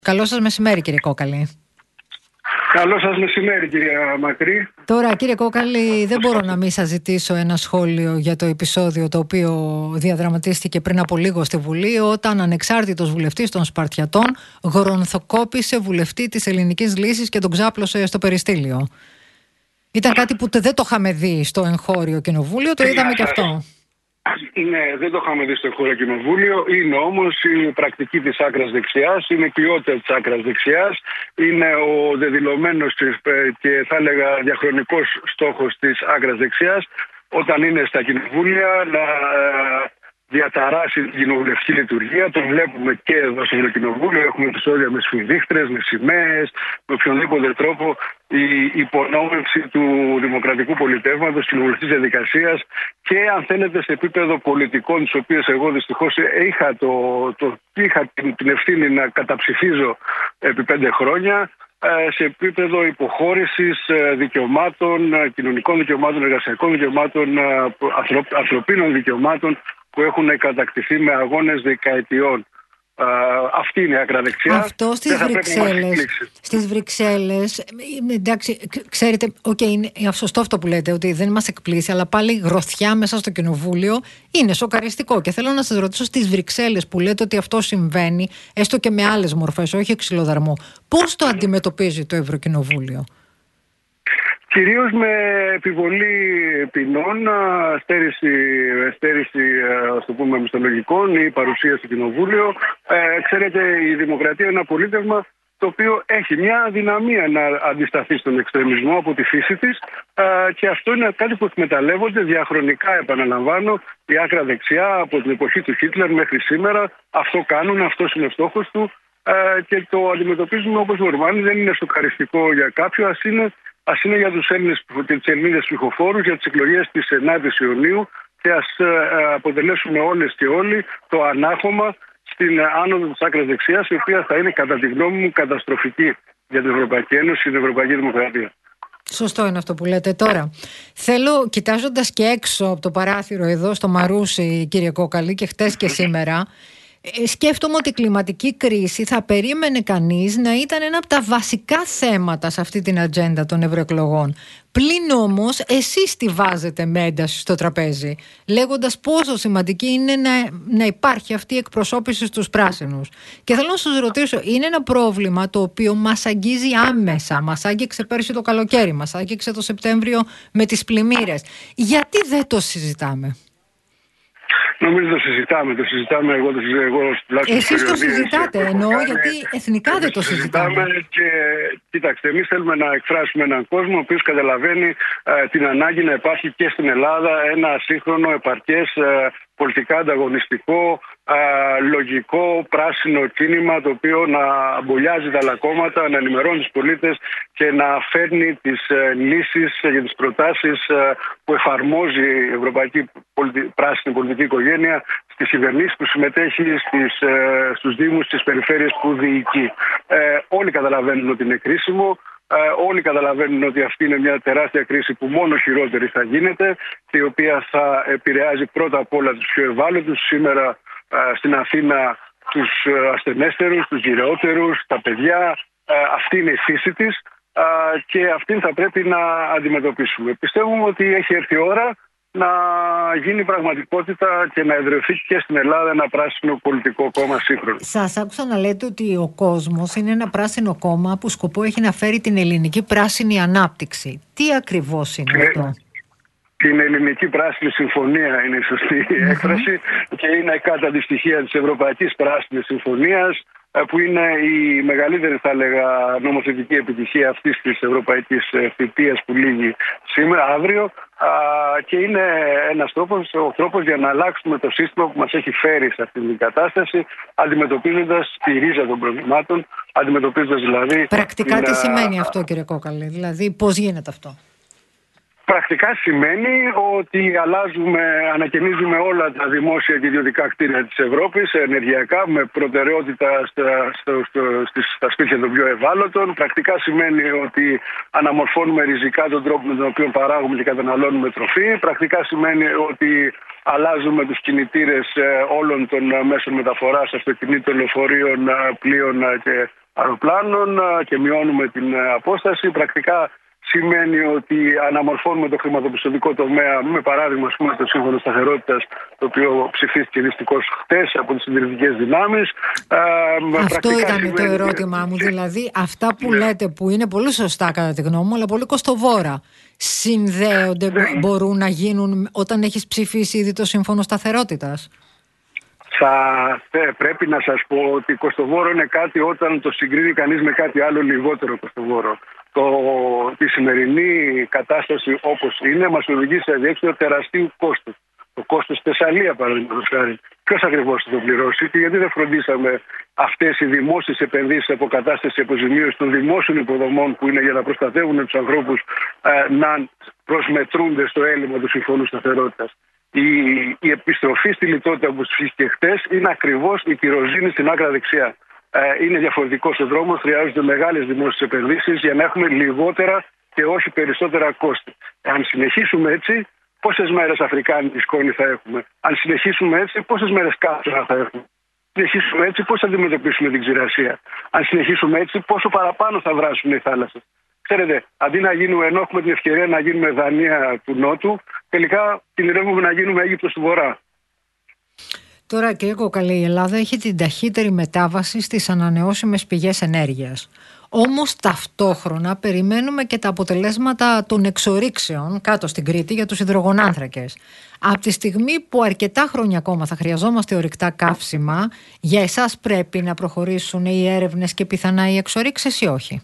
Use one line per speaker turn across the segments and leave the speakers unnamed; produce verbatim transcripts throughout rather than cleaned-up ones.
Καλό σας μεσημέρι, κύριε Κόκαλη.
Καλό σας μεσημέρι, κυρία Μακρύ.
Τώρα, κύριε Κόκαλη, δεν μπορώ να μην σας ζητήσω ένα σχόλιο για το επεισόδιο το οποίο διαδραματίστηκε πριν από λίγο στη Βουλή, όταν ανεξάρτητος βουλευτής των Σπαρτιατών γρονθοκόπησε βουλευτή της Ελληνικής Λύσης και τον ξάπλωσε στο περιστήλιο. Ήταν κάτι που δεν το είχαμε δει στο εγχώριο κοινοβούλιο, το είδαμε και αυτό.
Ναι, δεν το είχαμε δει στο εγχώριο κοινοβούλιο. Είναι όμως η πρακτική της άκρας δεξιάς, είναι η ποιότητα της άκρας δεξιάς, είναι ο δεδηλωμένος και θα έλεγα διαχρονικός στόχος της άκρας δεξιάς, όταν είναι στα κοινοβούλια, να διαταράσει την κοινοβουλευτική λειτουργία. Το βλέπουμε και εδώ στο Ευρωκοινοβούλιο. Έχουμε επεισόδια με σφινδίχτρες, με σημαίες, με οποιονδήποτε τρόπο η υπονόμευση του δημοκρατικού πολιτεύματος, της κοινοβουλευτικής διαδικασίας και, αν θέλετε, σε επίπεδο πολιτικών, τις οποίες εγώ δυστυχώς είχα, το, το, είχα την, την ευθύνη να καταψηφίζω επί πέντε χρόνια, σε επίπεδο υποχώρησης δικαιωμάτων, κοινωνικών δικαιωμάτων, εργασιακών δικαιωμάτων, ανθρωπίνων δικαιωμάτων που έχουν κατακτηθεί με αγώνες δεκαετιών. Uh, αυτή είναι η ακραδεξιά.
Αυτό στις Βρυξέλλες, στις Βρυξέλλες, εντάξει, ξέρετε, okay, είναι σωστό αυτό που λέτε, ότι δεν μας εκπλήσει, αλλά πάλι γροθιά μέσα στο κοινοβούλιο είναι σοκαριστικό. Και θέλω να σας ρωτήσω, στις Βρυξέλλες που λέτε ότι αυτό συμβαίνει, έστω και με άλλες μορφές, όχι ξυλοδαρμό, πώς το αντιμετωπίζει το Ευρωκοινοβούλιο?
Κυρίως με επιβολή ποινών, στέρηση, στέρηση ας το πούμε, μισθολογικών ή παρουσία στο κοινοβούλιο. Ε, ξέρετε, η δημοκρατία είναι ένα πολίτευμα το οποίο έχει μια αδυναμία να αντισταθεί στον εξτρεμισμό από τη φύση της, ε, και αυτό είναι κάτι που εκμεταλλεύονται διαχρονικά, επαναλαμβάνω, η άκρα δεξιά από την εποχή του Χίτλερ μέχρι σήμερα. Αυτό κάνουν, αυτός είναι ο στόχος του, ε, και το αντιμετωπίζουμε όπως μπορούμε. Δεν είναι σοκαριστικό για κάποιον, ας είναι Ας είναι για τους Έλληνες και τις Ελληνίδες ψηφοφόρους για τις εκλογές της ενάτης Ιουνίου, και ας αποτελέσουμε όλες και όλοι το ανάχωμα στην άνοδο της άκρας δεξιάς, η οποία θα είναι, κατά τη γνώμη μου, καταστροφική για την Ευρωπαϊκή Ένωση και την Ευρωπαϊκή Δημοκρατία.
Σωστό είναι αυτό που λέτε. Τώρα, θέλω, κοιτάζοντας και έξω από το παράθυρο εδώ στο Μαρούσι, κύριε Κόκαλη, και χτες και σήμερα, Ε, σκέφτομαι ότι η κλιματική κρίση θα περίμενε κανείς να ήταν ένα από τα βασικά θέματα σε αυτή την ατζέντα των ευρωεκλογών. Πλην όμως εσείς τη βάζετε με ένταση στο τραπέζι, λέγοντας πόσο σημαντική είναι να, να υπάρχει αυτή η εκπροσώπηση στους πράσινους. Και θέλω να σας ρωτήσω, είναι ένα πρόβλημα το οποίο μας αγγίζει άμεσα, μας άγγιξε πέρσι το καλοκαίρι, μας άγγιξε το Σεπτέμβριο με τις πλημμύρες. Γιατί δεν το συζητάμε?
Νομίζω το συζητάμε, το συζητάμε εγώ, το συζητάμε εγώ τουλάχιστον.
Εσείς το συζητάτε, εννοώ, γιατί εθνικά δεν το συζητάμε.
συζητάμε. Και κοιτάξτε, εμείς θέλουμε να εκφράσουμε έναν κόσμο ο οποίος καταλαβαίνει ε, την ανάγκη να υπάρχει και στην Ελλάδα ένα σύγχρονο, επαρκές, ε, πολιτικά ανταγωνιστικό, ε, λογικό, πράσινο κίνημα, το οποίο να αμπολιάζει τα άλλα κόμματα, να ενημερώνει τους πολίτες και να φέρνει τις ε, λύσεις για τις προτάσεις ε, που εφαρμόζει η Ευρωπαϊκή πολιτι... Πράσινη Πολιτική Οικογένεια στις κυβερνήσεις που συμμετέχει, στις, ε, στους δήμους, στις περιφέρειες που διοικεί. Ε, όλοι καταλαβαίνουν ότι είναι κρίσιμο. Ε, όλοι καταλαβαίνουν ότι αυτή είναι μια τεράστια κρίση που μόνο χειρότερη θα γίνεται και η οποία θα επηρεάζει πρώτα απ' όλα τους πιο ευάλωτους. Σήμερα ε, στην Αθήνα τους ασθενέστερους, τους γυρεότερους, τα παιδιά. Ε, αυτή είναι η φύση της ε, και αυτήν θα πρέπει να αντιμετωπίσουμε. Πιστεύουμε ότι έχει έρθει η ώρα να γίνει πραγματικότητα και να εδραιωθεί και στην Ελλάδα ένα πράσινο πολιτικό κόμμα σύγχρονο.
Σας άκουσα να λέτε ότι ο κόσμος είναι ένα πράσινο κόμμα που σκοπό έχει να φέρει την ελληνική πράσινη ανάπτυξη. Τι ακριβώς είναι και αυτό?
Την ελληνική πράσινη συμφωνία είναι η σωστή mm-hmm. έκφραση, και είναι κάτω αντιστοιχεία της Ευρωπαϊκής Πράσινης Συμφωνίας, που είναι η μεγαλύτερη, θα έλεγα, νομοθετική επιτυχία αυτής της ευρωπαϊκής θητείας που λύγει σήμερα, αύριο, και είναι ένας τρόπος, ο τρόπος για να αλλάξουμε το σύστημα που μας έχει φέρει σε αυτή την κατάσταση, αντιμετωπίζοντας τη ρίζα των προβλημάτων, αντιμετωπίζοντας δηλαδή...
Πρακτικά την... τι σημαίνει αυτό, κύριε Κόκαλη, δηλαδή πώς γίνεται αυτό?
Πρακτικά σημαίνει ότι αλλάζουμε, ανακαινίζουμε όλα τα δημόσια και ιδιωτικά κτίρια της Ευρώπης ενεργειακά, με προτεραιότητα στα, στο, στο, στις, στα σπίτια των πιο ευάλωτων. Πρακτικά σημαίνει ότι αναμορφώνουμε ριζικά τον τρόπο με τον οποίο παράγουμε και καταναλώνουμε τροφή. Πρακτικά σημαίνει ότι αλλάζουμε τους κινητήρες όλων των μέσων μεταφοράς, αυτοκινήτων, λεωφορείων, πλοίων και αεροπλάνων και μειώνουμε την απόσταση. Πρακτικά σημαίνει ότι αναμορφώνουμε το χρηματοπιστωτικό τομέα, με παράδειγμα ας πούμε, το Σύμφωνο Σταθερότητας, το οποίο ψηφίστηκε δυστυχώς χτες από τις συντηρητικές δυνάμεις.
Αυτό ήταν σημαίνει... το ερώτημά μου. Δηλαδή, αυτά που ναι. λέτε, που είναι πολύ σωστά κατά τη γνώμη μου, αλλά πολύ κοστοβόρα, συνδέονται, ναι. μπορούν να γίνουν όταν έχεις ψηφίσει ήδη το Σύμφωνο Σταθερότητας?
Θα πρέπει να σας πω ότι κοστοβόρο είναι κάτι όταν το συγκρίνει κανείς με κάτι άλλο λιγότερο κοστοβόρο. Το, τη σημερινή κατάσταση όπως είναι μας οδηγεί σε διέξοδο τεραστίου κόστους. Το κόστος στη Θεσσαλία, παραδείγματος χάρη. Ποιος ακριβώς θα το πληρώσει και γιατί δεν φροντίσαμε αυτές οι δημόσιες επενδύσεις, αποκατάσταση, αποζημίωση των δημόσιων υποδομών που είναι για να προστατεύουν τους ανθρώπους ε, να προσμετρούνται στο έλλειμμα του Συμφώνου Σταθερότητας. Η, η επιστροφή στη λιτότητα που ψήφισε χτες είναι ακριβώς η κυροζήνη στην άκρα δεξιά. Ε, είναι διαφορετικός ο δρόμος, χρειάζονται μεγάλες δημόσιες επενδύσεις για να έχουμε λιγότερα και όχι περισσότερα κόστη. Αν συνεχίσουμε έτσι, πόσες μέρες αφρικάνικη σκόνη θα έχουμε? Αν συνεχίσουμε έτσι, πόσες μέρες κάψωνα θα έχουμε? Αν συνεχίσουμε έτσι, πώς θα αντιμετωπίσουμε την ξηρασία? Αν συνεχίσουμε έτσι, πόσο παραπάνω θα βράσουν οι θάλασσες? Ξέρετε, αντί να γίνουμε, ενώ έχουμε την ευκαιρία να γίνουμε Δανία του Νότου, τελικά κινδυνεύουμε να γίνουμε Αίγυπτος του Βορρά.
Τώρα, κύριε Κοκαλή, η Ελλάδα έχει την ταχύτερη μετάβαση στις ανανεώσιμες πηγές ενέργειας. Όμως ταυτόχρονα περιμένουμε και τα αποτελέσματα των εξορίξεων κάτω στην Κρήτη για τους υδρογονάνθρακες. Από τη στιγμή που αρκετά χρόνια ακόμα θα χρειαζόμαστε ορυκτά καύσιμα, για εσάς πρέπει να προχωρήσουν οι έρευνες και πιθανά οι εξορίξεις ή όχι?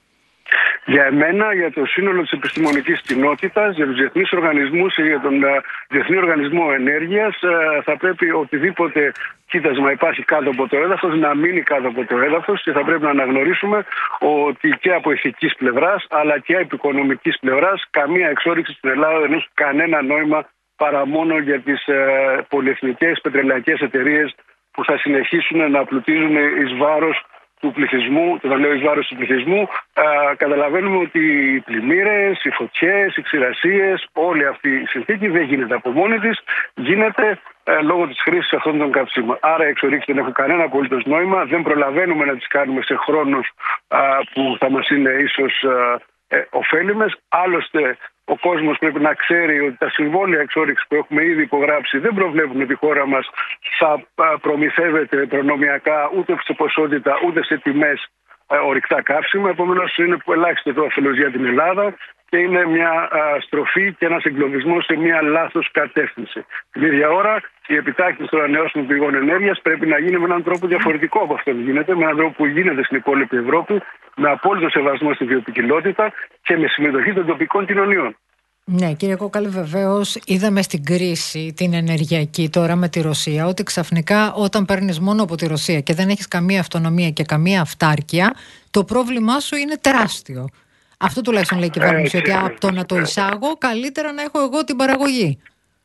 Για εμένα, για το σύνολο της επιστημονικής κοινότητας, για τους διεθνείς οργανισμούς ή για τον Διεθνή Οργανισμό Ενέργειας, θα πρέπει οτιδήποτε κοίτασμα υπάρχει κάτω από το έδαφος να μείνει κάτω από το έδαφος και θα πρέπει να αναγνωρίσουμε ότι και από ηθικής πλευράς αλλά και από οικονομικής πλευράς καμία εξόρυξη στην Ελλάδα δεν έχει κανένα νόημα παρά μόνο για τις πολυεθνικές πετρελαϊκές εταιρείες που θα συνεχίσουν να πλουτίζουν εις βάρος του πληθυσμού, το λέω εις βάρος του πληθυσμού. Α, καταλαβαίνουμε ότι οι πλημμύρες, οι φωτιές, οι ξηρασίες, όλη αυτή η συνθήκη δεν γίνεται από μόνη της, γίνεται ε, λόγω της χρήσης αυτών των καυσίμων. Άρα οι εξορίξεις δεν έχουν κανένα απολύτως νόημα, δεν προλαβαίνουμε να τις κάνουμε σε χρόνους α, που θα μας είναι ίσως α, ε, ωφέλιμες. Άλλωστε, ο κόσμος πρέπει να ξέρει ότι τα συμβόλαια εξόρυξης που έχουμε ήδη υπογράψει δεν προβλέπουν ότι η χώρα μας θα προμηθεύεται προνομιακά ούτε σε ποσότητα ούτε σε τιμές ορυκτά καύσιμα. Επομένως, είναι ελάχιστο το όφελος για την Ελλάδα και είναι μια α, στροφή και ένας εγκλωβισμός σε μια λάθος κατεύθυνση. Την ίδια ώρα, η επιτάχυνση των ανανεώσιμων πηγών ενέργειας πρέπει να γίνει με έναν τρόπο διαφορετικό από αυτό που γίνεται, με έναν τρόπο που γίνεται στην υπόλοιπη Ευρώπη, με απόλυτο σεβασμό στη βιοποικιλότητα και με συμμετοχή των τοπικών κοινωνιών.
Ναι, κύριε Κόκαλη, βεβαίως είδαμε στην κρίση την ενεργειακή τώρα με τη Ρωσία ότι ξαφνικά όταν παίρνεις μόνο από τη Ρωσία και δεν έχεις καμία αυτονομία και καμία αυτάρκεια, το πρόβλημά σου είναι τεράστιο. Αυτό τουλάχιστον λέει η κυβέρνηση, ότι από το να το εισάγω καλύτερα να έχω εγώ την παραγωγή.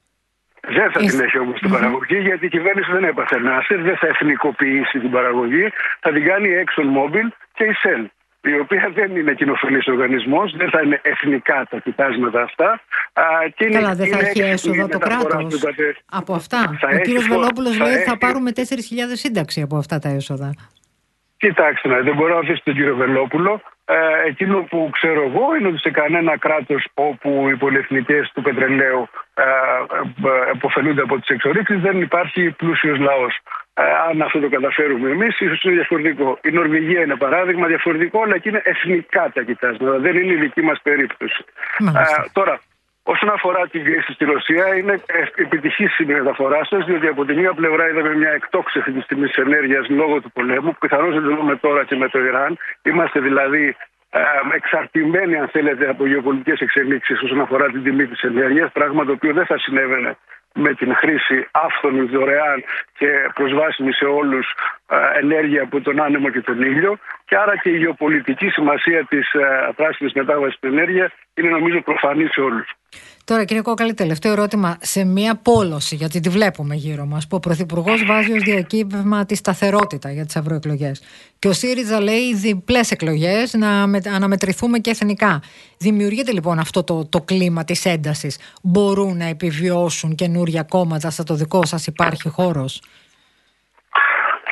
Δεν θα την έχει όμως την mm-hmm. παραγωγή, γιατί η κυβέρνηση δεν έπαθε νάσερ, δεν θα εθνικοποιήσει την παραγωγή, θα την κάνει η ExxonMobil και η Shell, η οποία δεν είναι κοινοφελής οργανισμός, δεν θα είναι εθνικά τα κοιτάσματα αυτά. Και είναι,
Καλά, δεν θα
είναι
έχει έσοδα το κράτος από αυτά. Ο κύριος Βελόπουλος λέει ότι θα πάρουμε τέσσερις χιλιάδες σύνταξη από αυτά τα έσοδα.
Κοιτάξτε, δεν μπορώ να αφήσω τον κύριο Βελόπουλο. Ε, εκείνο που ξέρω εγώ είναι ότι σε κανένα κράτος όπου οι πολυεθνικές του πετρελαίου ε, ε, επωφελούνται από τις εξορίξεις δεν υπάρχει πλούσιος λαός. Ε, αν αυτό το καταφέρουμε εμείς, ίσως είναι διαφορετικό. Η Νορβηγία είναι παράδειγμα διαφορετικό, αλλά και είναι εθνικά τα κοιτάσματα. Δεν είναι η δική μας περίπτωση. Ε, τώρα, όσον αφορά την κρίση στη Ρωσία, είναι επιτυχής η μεταφορά σας, διότι από τη μία πλευρά είδαμε μια εκτόξευση της τιμής της ενέργειας λόγω του πολέμου, που πιθανώς δεν το δούμε τώρα και με το Ιράν. Είμαστε δηλαδή ε, εξαρτημένοι, αν θέλετε, από γεωπολιτικές εξελίξεις όσον αφορά την τιμή της ενέργειας, πράγμα το οποίο δεν θα συνέβαινε με την χρήση άφθονη, δωρεάν και προσβάσιμη σε όλους ε, ενέργεια από τον άνεμο και τον ήλιο. Και άρα και η γεωπολιτική σημασία της ε, πράσινης μετάβασης στην ενέργεια είναι νομίζω προφανή σε όλους.
Τώρα, κύριε Κόκαλη, τελευταίο ερώτημα. Σε μια πόλωση, γιατί τη βλέπουμε γύρω μας, που ο Πρωθυπουργός βάζει ως διακύβευμα τη σταθερότητα για τις ευρωεκλογές. Και ο ΣΥΡΙΖΑ λέει διπλές εκλογές, να με, αναμετρηθούμε και εθνικά. Δημιουργείται λοιπόν αυτό το, το κλίμα της έντασης. Μπορούν να επιβιώσουν καινούρια κόμματα, σαν το δικό σας υπάρχει χώρος?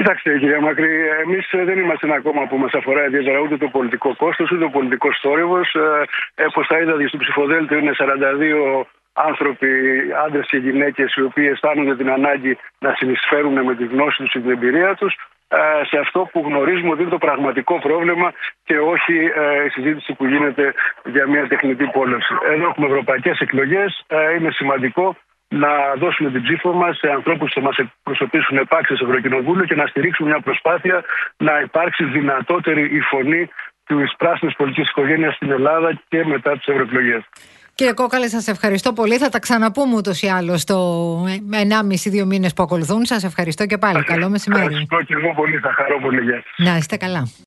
Κοιτάξτε, κυρία Μακρύ, εμείς δεν είμαστε ένα κόμμα που μας αφορά ιδιαίτερα ούτε το πολιτικό κόστος, ούτε ο πολιτικός θόρυβος. Ε, όπως θα είδατε στο ψηφοδέλτιο, είναι σαράντα δύο άνθρωποι, άντρες και γυναίκες, οι οποίοι αισθάνονται την ανάγκη να συνεισφέρουν με τη γνώση τους και την εμπειρία τους ε, σε αυτό που γνωρίζουμε ότι είναι το πραγματικό πρόβλημα και όχι ε, η συζήτηση που γίνεται για μια τεχνητή πόλωση. Εδώ έχουμε ευρωπαϊκές εκλογές, ε, είναι σημαντικό να δώσουμε την ψήφο μας σε ανθρώπους που θα μας εκπροσωπήσουν επάξια στο Ευρωκοινοβούλιο και να στηρίξουμε μια προσπάθεια να υπάρξει δυνατότερη η φωνή της πράσινης πολιτικής οικογένειας στην Ελλάδα και μετά τις ευρωεκλογές.
Κύριε Κόκαλη, σας ευχαριστώ πολύ. Θα τα ξαναπούμε ούτως ή άλλως το ενάμιση δύο μήνες που ακολουθούν. Σας ευχαριστώ και πάλι. Καλό μεσημέρι.
Ευχαριστώ και εγώ πολύ. Θα χαρώ πολύ.
Να είστε καλά.